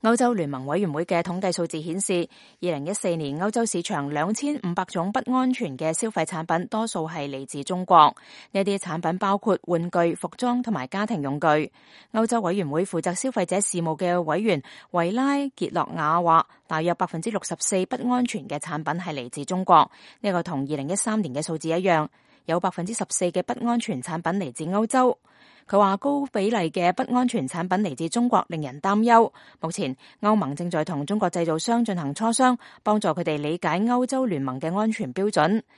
歐洲聯盟委員會嘅統計數字顯示，2014年歐洲市場2500種不安全嘅消費產品，多數係嚟自中國。呢啲產品包括玩具、服裝同埋家庭用具。歐洲委員會負責消費者事務嘅委員維拉傑洛亞話，大約64%不安全嘅產品係嚟自中國。呢個同2013年嘅數字一樣，有14%嘅不安全產品嚟自歐洲。佢話高比例嘅不安全產品嚟自中國，令人擔憂。目前歐盟正在同中國製造商進行磋商，幫助佢哋理解歐洲聯盟嘅安全標準。